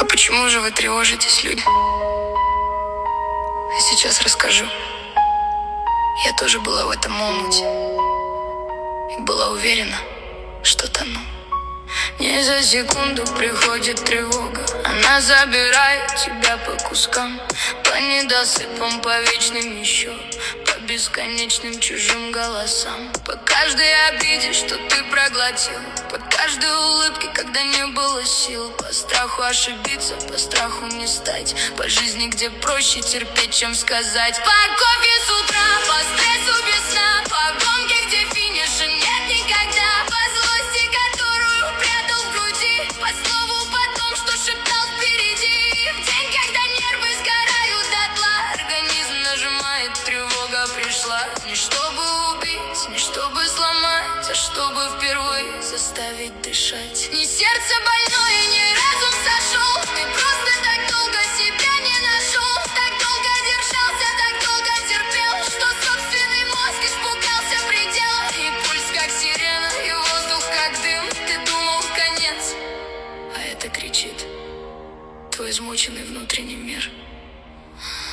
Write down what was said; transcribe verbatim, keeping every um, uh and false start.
А почему же вы тревожитесь, люди? Я сейчас расскажу. Я тоже была в этом омуте и была уверена, что тону. Не за секунду приходит тревога, она забирает тебя по кускам, по недосыпам, по вечным еще, по бесконечным чужим голосам, по каждой обиде, что ты проглотил, под каждой улыбкой, когда не было сил, по страху ошибиться, по страху не стать, по жизни, где проще терпеть, чем сказать. По кофе с утра, по стрессу без сна, по гонке, где финиша нет никогда, по злости, которую прятал в груди, по слову потом, что шептал впереди. В день, когда нервы сгорают дотла, организм нажимает, тревога пришла. Не чтобы убить, не чтобы сломать, а чтобы впервые заставить дышать. Не сердце больное, не разум сошел, ты просто так долго себя не нашел, так долго держался, так долго терпел, что собственный мозг испугался предела. И пульс как сирена, и воздух как дым, ты думал конец, а это кричит твой измученный внутренний мир.